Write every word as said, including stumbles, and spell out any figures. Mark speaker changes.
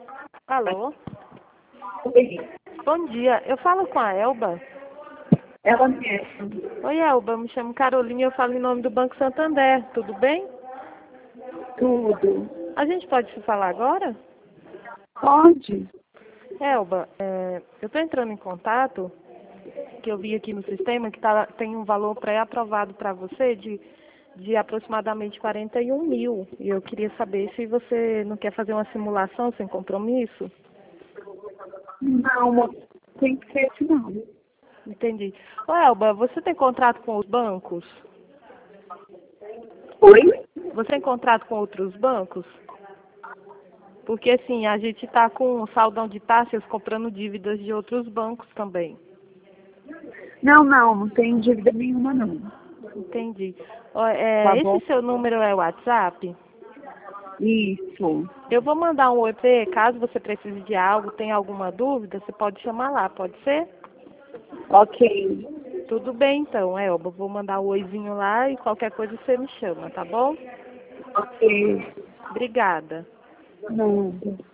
Speaker 1: Alô?
Speaker 2: Oi,
Speaker 1: Bom dia, eu falo com a Elba.
Speaker 2: ela mesma.
Speaker 1: Oi, Elba, me chamo Carolina e eu falo em nome do Banco Santander, tudo bem?
Speaker 2: Tudo.
Speaker 1: A gente pode se falar agora?
Speaker 2: Pode?
Speaker 1: Elba, é, eu estou entrando em contato, que eu vi aqui no sistema que tá, tem um valor pré-aprovado para você de, de aproximadamente quarenta e um mil. E eu queria saber se você não quer fazer uma simulação sem compromisso.
Speaker 2: Não, tem que ser assim, não.
Speaker 1: Entendi. Ô, Elba, você tem contrato com os bancos?
Speaker 2: Oi?
Speaker 1: Você tem contrato com outros bancos? Porque assim, a gente está com um saldão de taxas comprando dívidas de outros bancos também.
Speaker 2: Não, não, não tem dívida nenhuma, não.
Speaker 1: Entendi. Ó,
Speaker 2: Tá
Speaker 1: é,
Speaker 2: bom?
Speaker 1: esse seu número é o WhatsApp?
Speaker 2: Isso.
Speaker 1: Eu vou mandar um O P, caso você precise de algo, tenha alguma dúvida, você pode chamar lá, pode ser?
Speaker 2: Ok.
Speaker 1: Tudo bem então, Elba. Vou mandar um oizinho lá e qualquer coisa você me chama, tá bom?
Speaker 2: Ok.
Speaker 1: Obrigada.
Speaker 2: Nada.